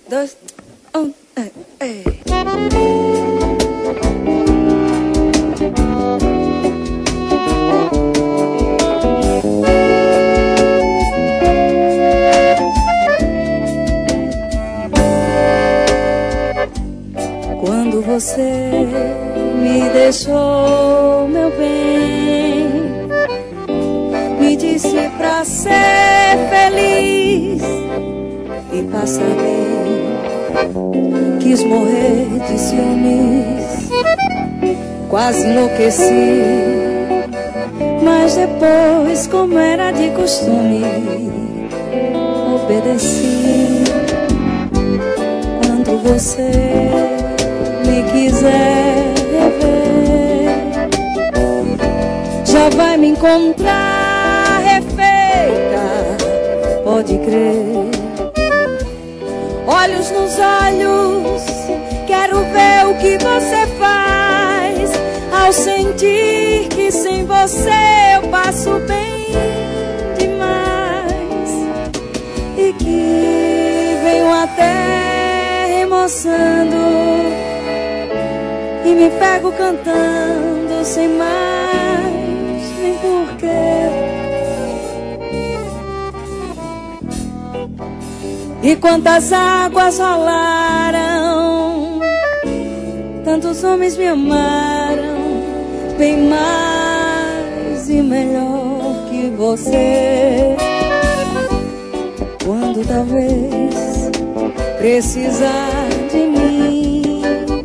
2, 1, Quando você me deixou, meu bem, me disse pra ser feliz e passar bem. Quis morrer de ciúmes, quase enlouqueci, mas depois, como era de costume, obedeci. Quando você me quiser rever, já vai me encontrar refeita, pode crer. Olhos nos olhos, quero ver o que você faz ao sentir que sem você eu passo bem demais e que venho até remoçando e me pego cantando sem mais nem porquê. E quantas águas rolaram, tantos homens me amaram, bem mais e melhor que você. Quando talvez precisar de mim,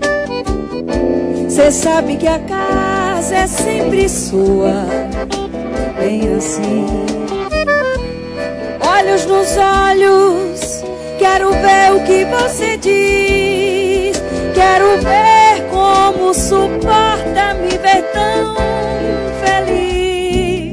cê sabe que a casa é sempre sua, bem assim. Olhos nos olhos, quero ver o que você diz, quero ver como suporta me ver tão feliz.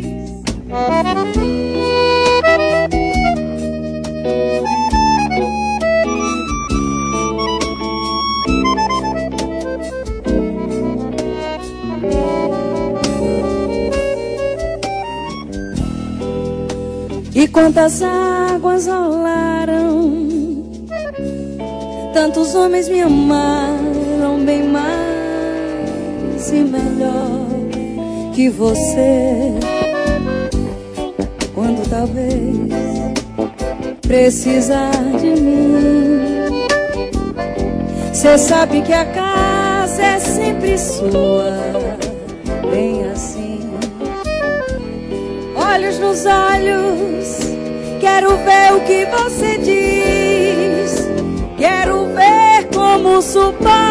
E quantas águas rolaram, tantos homens me amaram, bem mais e melhor que você. Quando talvez precisar de mim, cê sabe que a casa é sempre sua, bem assim. Olhos nos olhos, quero ver o que você diz, quero ver como suporta